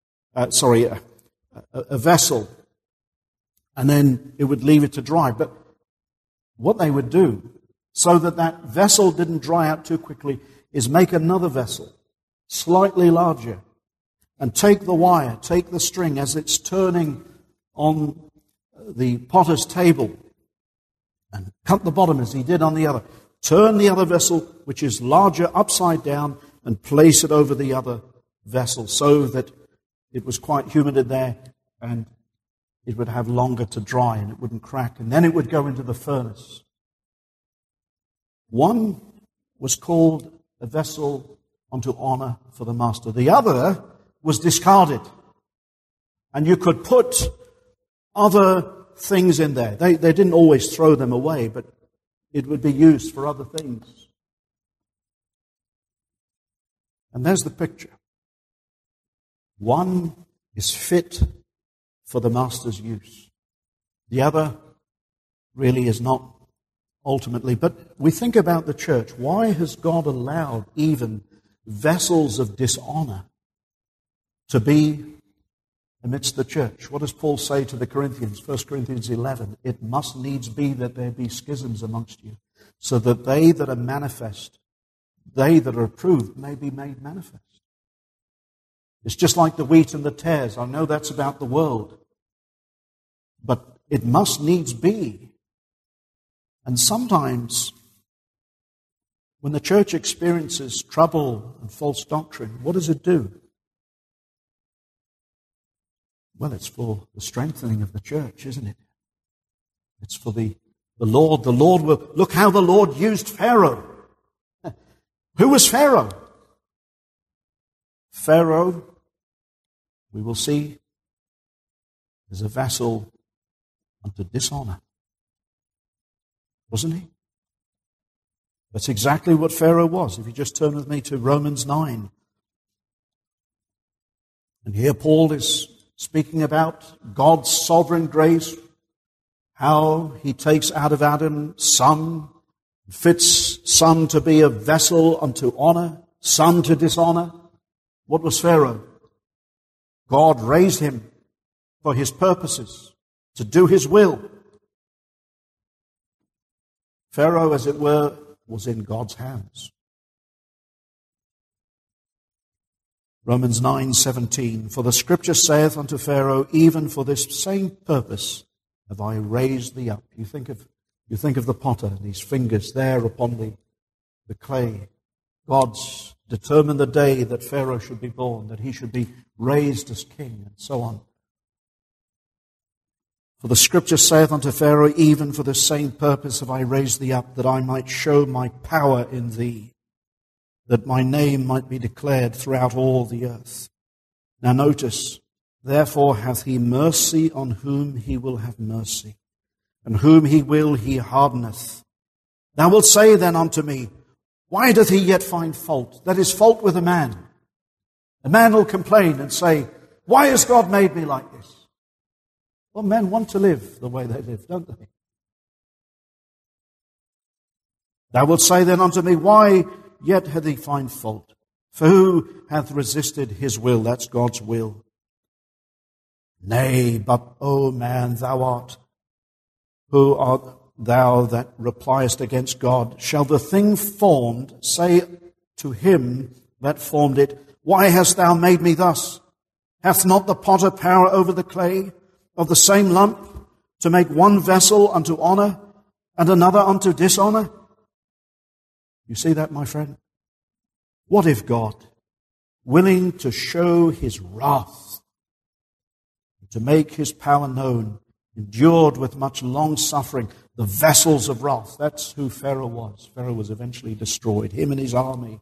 a vessel, and then it would leave it to dry. But what they would do, so that that vessel didn't dry out too quickly, is make another vessel, slightly larger, and take the wire, take the string as it's turning on the potter's table, and cut the bottom as he did on the other. Turn the other vessel, which is larger, upside down, and place it over the other vessel so that it was quite humid in there and it would have longer to dry and it wouldn't crack. And then it would go into the furnace. One was called a vessel unto honor for the master. The other was discarded. And you could put other things in there. They didn't always throw them away, but it would be used for other things. And there's the picture. One is fit for the master's use. The other really is not ultimately. But we think about the church. Why has God allowed even vessels of dishonor to be amidst the church? What does Paul say to the Corinthians? 1 Corinthians 11. It must needs be that there be schisms amongst you, so that they that are manifest, they that are approved, may be made manifest. It's just like the wheat and the tares. I know that's about the world. But it must needs be. And sometimes, when the church experiences trouble and false doctrine, what does it do? Well, it's for the strengthening of the church, isn't it? It's for the Lord. The Lord will... Look how the Lord used Pharaoh. Who was Pharaoh? Pharaoh, we will see, is a vessel unto dishonor. Wasn't he? That's exactly what Pharaoh was. If you just turn with me to Romans 9. And here Paul is speaking about God's sovereign grace, how he takes out of Adam some, fits some to be a vessel unto honor, some to dishonor. What was Pharaoh? God raised him for his purposes, to do his will. Pharaoh, as it were, was in God's hands. Romans 9:17. For the scripture saith unto Pharaoh, even for this same purpose have I raised thee up. You think of the potter, these fingers there upon the clay. God's determined the day that Pharaoh should be born, that he should be raised as king, and so on. For the scripture saith unto Pharaoh, even for the same purpose have I raised thee up, that I might show my power in thee, that my name might be declared throughout all the earth. Now notice, Therefore hath he mercy on whom he will have mercy, and whom he will he hardeneth. Thou wilt say then unto me, why doth he yet find fault? That is fault with a man. A man will complain and say, why has God made me like this? Well, men want to live the way they live, don't they? Thou wilt say then unto me, why yet hath he find fault? For who hath resisted his will? That's God's will. Nay, but, O man, thou art, who art thou that repliest against God? Shall the thing formed say to him that formed it, why hast thou made me thus? Hath not the potter power over the clay of the same lump to make one vessel unto honor and another unto dishonor? You see that, my friend? What if God, willing to show his wrath, to make his power known, endured with much long suffering the vessels of wrath? That's who Pharaoh was. Pharaoh was eventually destroyed, him and his army.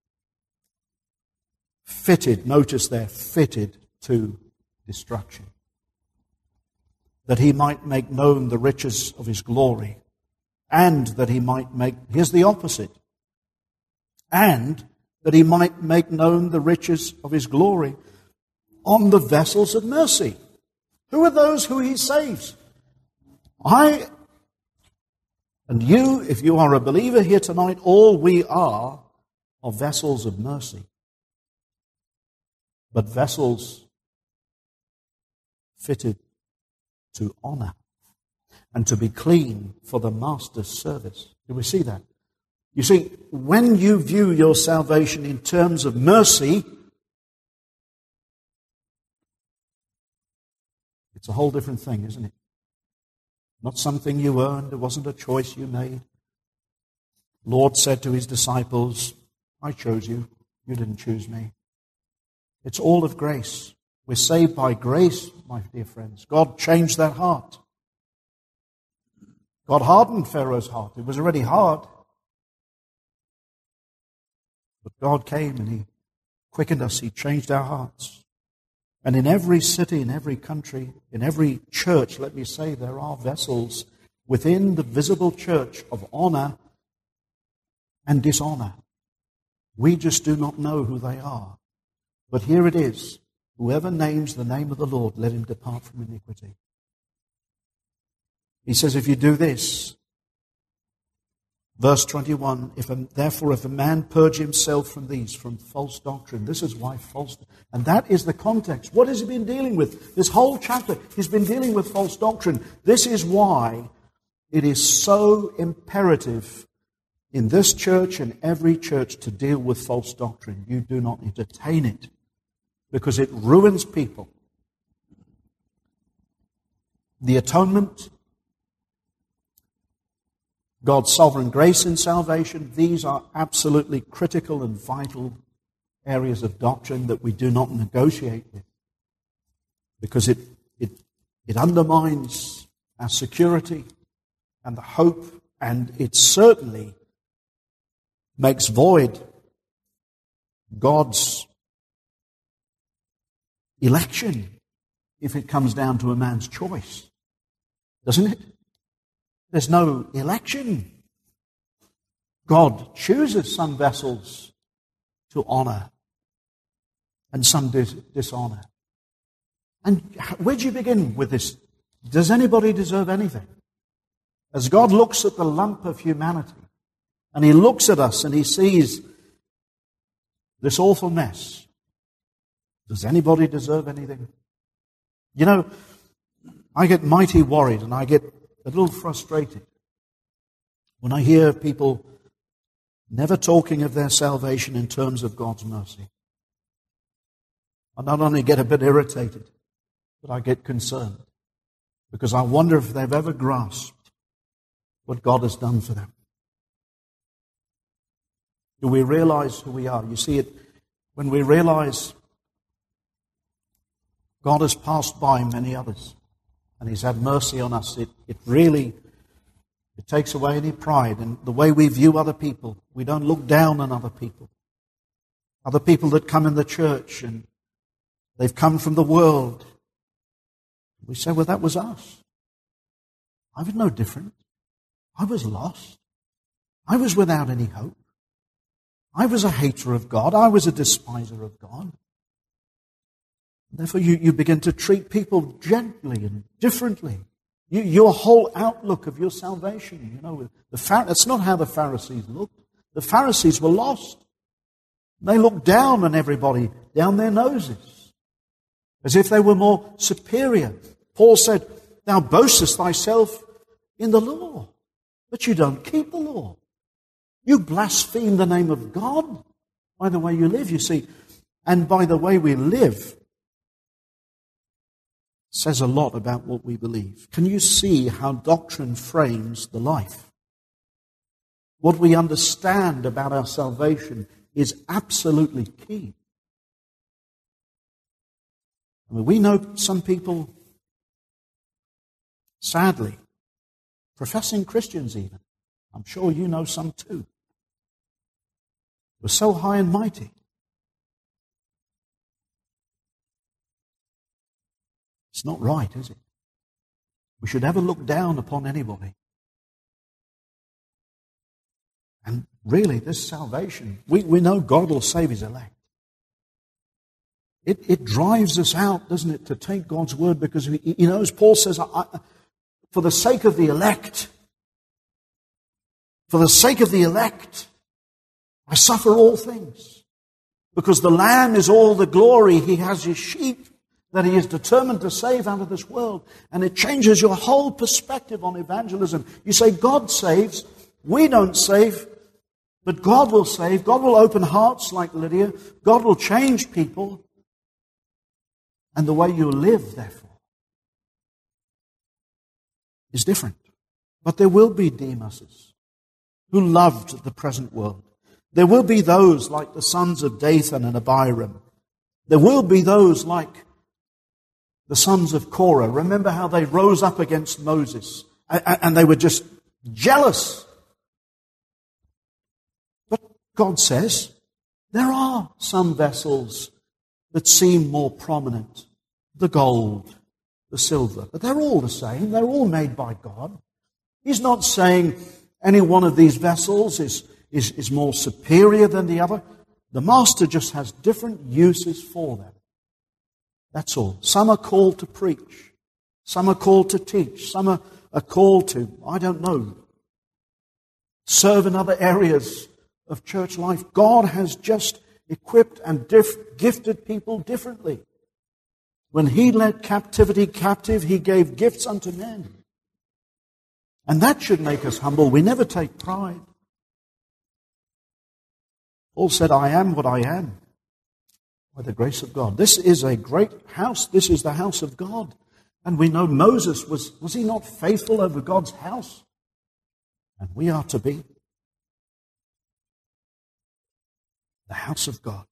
Fitted, notice there, fitted to destruction. That he might make known the riches of his glory, and that he might make, here's the opposite, and that he might make known the riches of his glory on the vessels of mercy. Who are those who he saves? I and you, if you are a believer here tonight, all we are vessels of mercy. But vessels fitted to honor and to be clean for the master's service. Do we see that? You see, when you view your salvation in terms of mercy, it's a whole different thing, isn't it? Not something you earned. It wasn't a choice you made. Lord said to his disciples, I chose you. You didn't choose me. It's all of grace. We're saved by grace, my dear friends. God changed that heart. God hardened Pharaoh's heart. It was already hard. But God came and he quickened us. He changed our hearts. And in every city, in every country, in every church, let me say, there are vessels within the visible church of honor and dishonor. We just do not know who they are. But here it is. Whoever names the name of the Lord, let him depart from iniquity. He says, if you do this, verse 21, therefore if a man purge himself from these, from false doctrine, this is why false, and that is the context. What has he been dealing with? This whole chapter, he's been dealing with false doctrine. This is why it is so imperative in this church and every church to deal with false doctrine. You do not entertain it, because it ruins people. The atonement, God's sovereign grace in salvation, these are absolutely critical and vital areas of doctrine that we do not negotiate with, because it undermines our security and the hope, and it certainly makes void God's election if it comes down to a man's choice, doesn't it? There's no election. God chooses some vessels to honor and some dishonor. And where do you begin with this? Does anybody deserve anything? As God looks at the lump of humanity, and he looks at us and he sees this awful mess, does anybody deserve anything? You know, I get mighty worried and I get a little frustrated when I hear people never talking of their salvation in terms of God's mercy. I not only get a bit irritated, but I get concerned, because I wonder if they've ever grasped what God has done for them. Do we realize who we are? You see, it when we realize God has passed by many others, and he's had mercy on us, it really takes away any pride in the way we view other people. We don't look down on other people. Other people that come in the church and they've come from the world We say, well, that was us. I was no different. I was lost. I was without any hope. I was a hater of God. I was a despiser of God. Therefore, you begin to treat people gently and differently. Your whole outlook of your salvation, that's not how the Pharisees looked. The Pharisees were lost. They looked down on everybody, down their noses, as if they were more superior. Paul said, thou boastest thyself in the law, but you don't keep the law. You blaspheme the name of God by the way you live, you see. And by the way we live says a lot about what we believe. Can you see how doctrine frames the life? What we understand about our salvation is absolutely key. I mean, we know some people, sadly, professing Christians even, I'm sure you know some too, were so high and mighty. It's not right, is it? We should never look down upon anybody. And really, this salvation, we know God will save His elect. It drives us out, doesn't it, to take God's word, because He knows, Paul says, for the sake of the elect, I suffer all things. Because the Lamb is all the glory. He has His sheep that He is determined to save out of this world. And it changes your whole perspective on evangelism. You say, God saves, we don't save, but God will save. God will open hearts like Lydia. God will change people. And the way you live, therefore, is different. But there will be Demuses who loved the present world. There will be those like the sons of Dathan and Abiram. There will be those like the sons of Korah. Remember how they rose up against Moses and they were just jealous. But God says there are some vessels that seem more prominent. The gold, the silver. But they're all the same. They're all made by God. He's not saying any one of these vessels is more superior than the other. The Master just has different uses for them. That's all. Some are called to preach. Some are called to teach. Some are called to, I don't know, serve in other areas of church life. God has just equipped and gifted people differently. When He led captivity captive, He gave gifts unto men. And that should make us humble. We never take pride. Paul said, I am what I am by the grace of God. This is a great house. This is the house of God. And we know Moses, was he not faithful over God's house? And we are to be the house of God.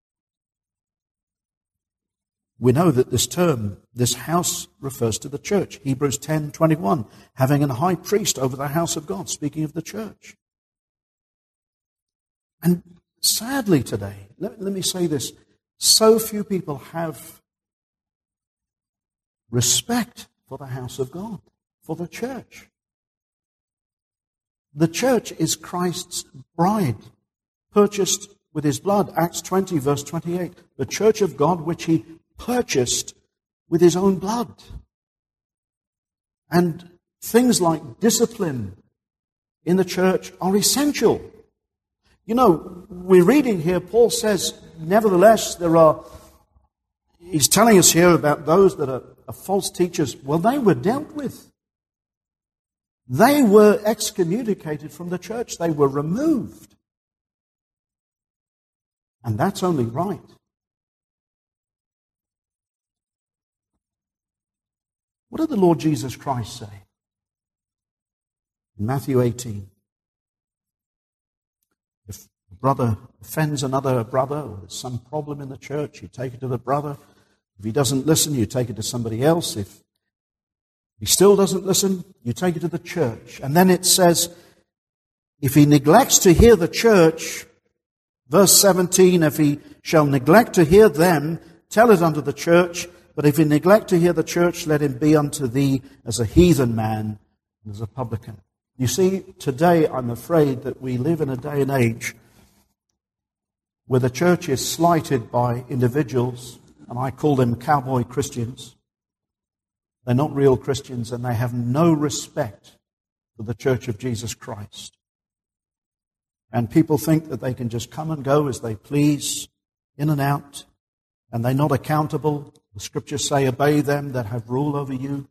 We know that this term, this house, refers to the church. Hebrews 10:21, having a high priest over the house of God, speaking of the church. And sadly today, let me say this, so few people have respect for the house of God, for the church. The church is Christ's bride, purchased with His blood. Acts 20, verse 28. The church of God, which He purchased with His own blood. And things like discipline in the church are essential. You know, we're reading here, Paul says, nevertheless, he's telling us here about those that are false teachers. Well, they were dealt with. They were excommunicated from the church. They were removed. And that's only right. What did the Lord Jesus Christ say? In Matthew 18. If a brother offends another brother, or there's some problem in the church, you take it to the brother. If he doesn't listen, you take it to somebody else. If he still doesn't listen, you take it to the church. And then it says, if he neglects to hear the church, verse 17, if he shall neglect to hear them, tell it unto the church. But if he neglect to hear the church, let him be unto thee as a heathen man and as a publican. You see, today I'm afraid that we live in a day and age where the church is slighted by individuals, and I call them cowboy Christians. They're not real Christians, and they have no respect for the Church of Jesus Christ. And people think that they can just come and go as they please, in and out, and they're not accountable. The Scriptures say, obey them that have rule over you.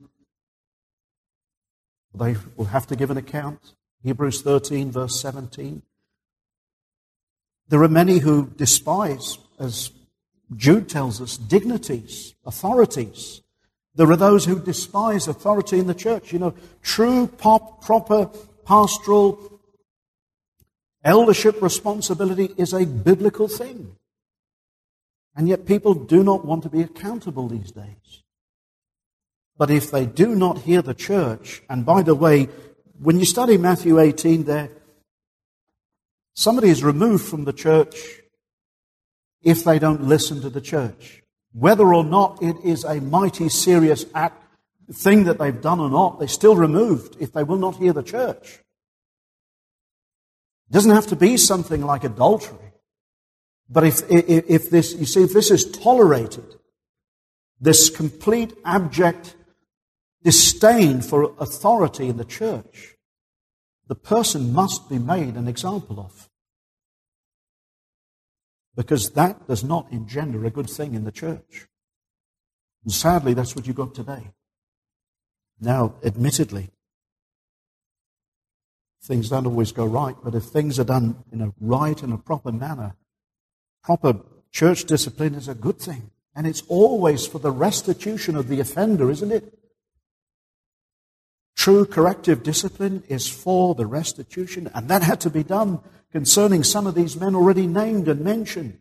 They will have to give an account. Hebrews 13, verse 17. There are many who despise, as Jude tells us, dignities, authorities. There are those who despise authority in the church. You know, true, proper, pastoral eldership responsibility is a biblical thing. And yet people do not want to be accountable these days. But if they do not hear the church, and by the way, when you study Matthew 18 there, somebody is removed from the church if they don't listen to the church. Whether or not it is a mighty serious thing that they've done or not, they're still removed if they will not hear the church. It doesn't have to be something like adultery. But if this is tolerated, this complete abject disdain for authority in the church, the person must be made an example of. Because that does not engender a good thing in the church. And sadly, that's what you've got today. Now, admittedly, things don't always go right, but if things are done in a right and a proper manner, proper church discipline is a good thing. And it's always for the restitution of the offender, isn't it? True corrective discipline is for the restitution, and that had to be done concerning some of these men already named and mentioned.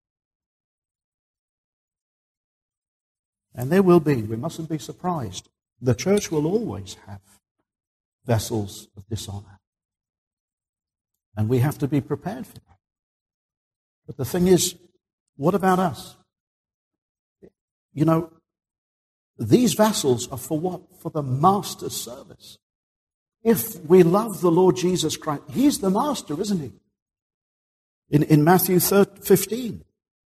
And there will be, we mustn't be surprised, the church will always have vessels of dishonor. And we have to be prepared for that. But the thing is, what about us? You know, these vessels are for what? For the master's service. If we love the Lord Jesus Christ, He's the master, isn't He? In Matthew 15,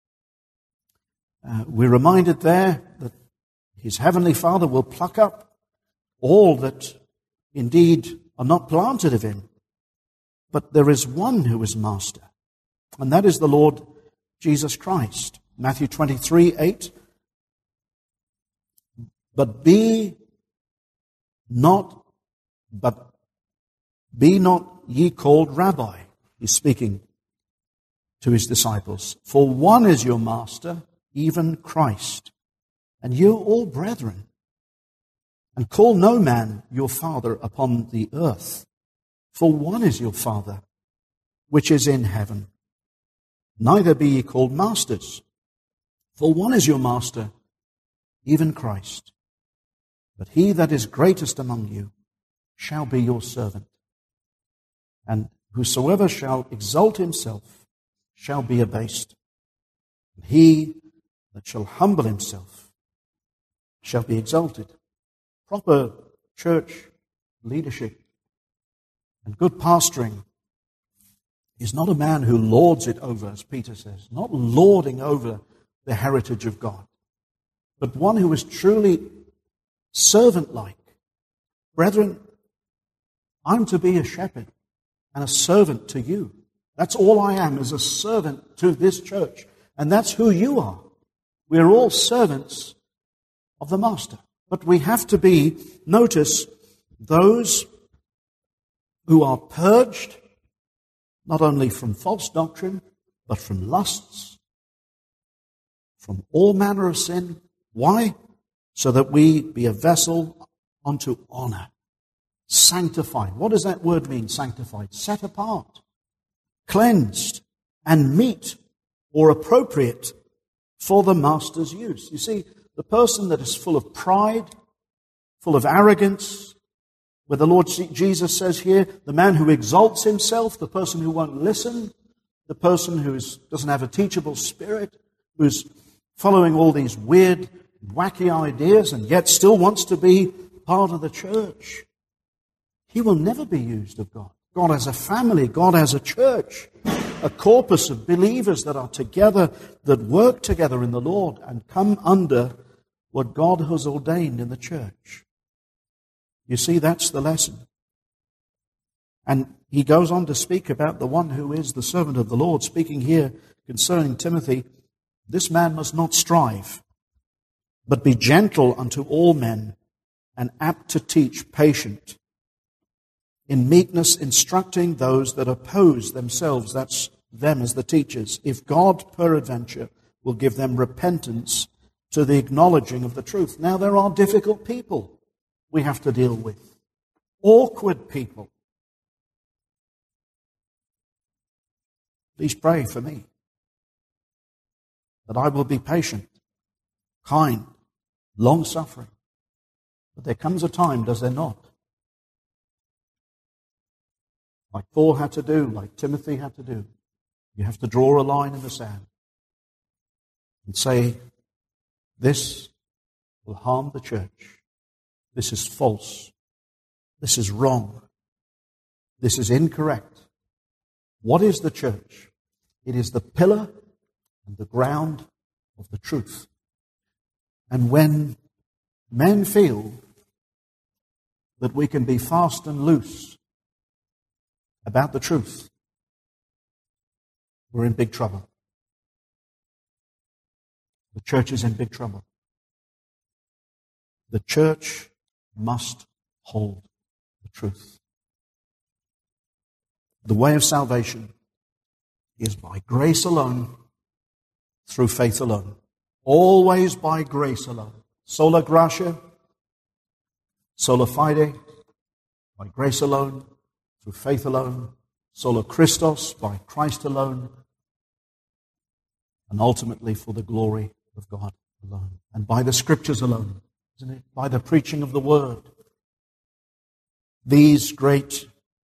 we're reminded there that His Heavenly Father will pluck up all that indeed are not planted of Him. But there is one who is master, and that is the Lord Jesus Christ. Matthew 23:8. But be not ye called rabbi. He's speaking to his disciples. For one is your master, even Christ. And you are all brethren. And call no man your father upon the earth. For one is your Father, which is in heaven. Neither be ye called masters. For one is your master, even Christ. But he that is greatest among you shall be your servant. And whosoever shall exalt himself shall be abased. And he that shall humble himself shall be exalted. Proper church leadership and good pastoring is not a man who lords it over, as Peter says, not lording over the heritage of God, but one who is truly servant-like. Brethren, I'm to be a shepherd and a servant to you. That's all I am, is a servant to this church. And that's who you are. We're all servants of the Master. But we have to be, notice, those who are purged, not only from false doctrine, but from lusts, from all manner of sin. Why? So that we be a vessel unto honor. Sanctified. What does that word mean, sanctified? Set apart, cleansed, and meet or appropriate for the master's use. You see, the person that is full of pride, full of arrogance, where the Lord Jesus says here, the man who exalts himself, the person who won't listen, the person who doesn't have a teachable spirit, who's following all these weird wacky ideas and yet still wants to be part of the church, he will never be used of God. God as a family, God as a church, a corpus of believers that are together, that work together in the Lord and come under what God has ordained in the church. You see, that's the lesson. And he goes on to speak about the one who is the servant of the Lord, speaking here concerning Timothy. This man must not strive, but be gentle unto all men, and apt to teach, patient, in meekness instructing those that oppose themselves. That's them as the teachers. If God peradventure will give them repentance to the acknowledging of the truth. Now there are difficult people we have to deal with. Awkward people. Please pray for me that I will be patient, kind, long-suffering. But there comes a time, does there not? Like Paul had to do, like Timothy had to do. You have to draw a line in the sand and say, this will harm the church. This is false. This is wrong. This is incorrect. What is the church? It is the pillar and the ground of the truth. And when men feel that we can be fast and loose about the truth, we're in big trouble. The church is in big trouble. The church must hold the truth. The way of salvation is by grace alone, through faith alone. Always by grace alone. Sola gratia, sola fide, by grace alone, through faith alone. Sola Christos, by Christ alone. And ultimately for the glory of God alone. And by the Scriptures alone, isn't it? By the preaching of the Word. These great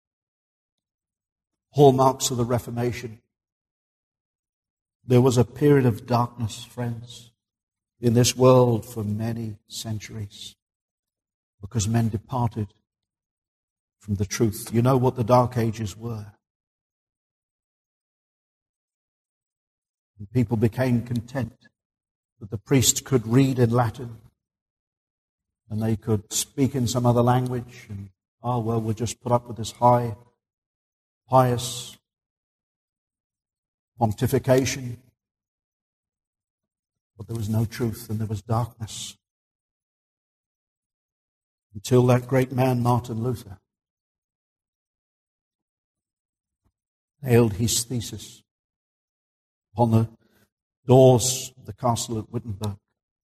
hallmarks of the Reformation. There was a period of darkness, friends, in this world for many centuries because men departed from the truth. You know what the Dark Ages were. And people became content that the priest could read in Latin and they could speak in some other language and, we'll just put up with this high, pious pontification. But there was no truth and there was darkness. Until that great man, Martin Luther, nailed his thesis upon the doors of the castle at Wittenberg.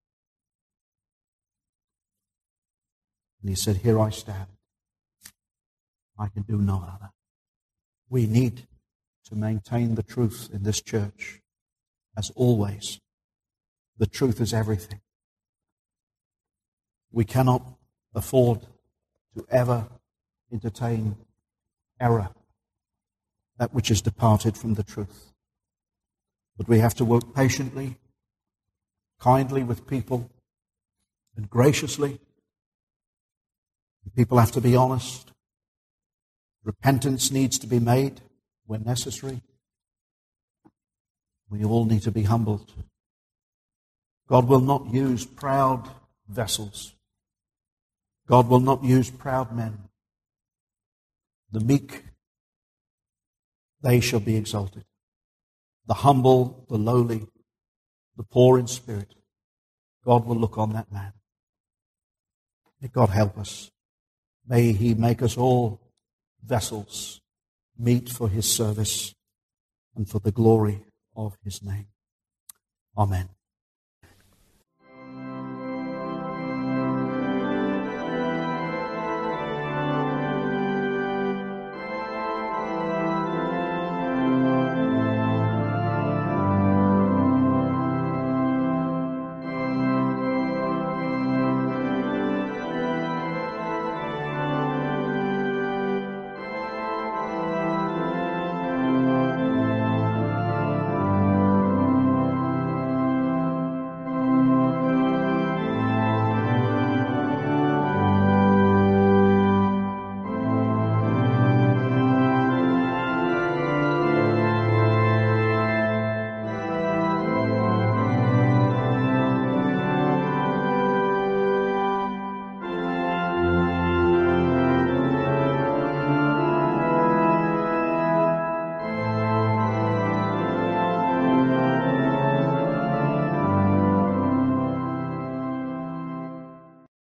And he said, here I stand. I can do no other. We need to maintain the truth in this church. As always, the truth is everything. We cannot afford to ever entertain error, that which is departed from the truth. But we have to work patiently, kindly with people, and graciously. People have to be honest. Repentance needs to be made when necessary. We all need to be humbled. God will not use proud vessels. God will not use proud men. The meek, they shall be exalted. The humble, the lowly, the poor in spirit, God will look on that man. May God help us. May He make us all vessels meet for His service and for the glory of His name. Amen.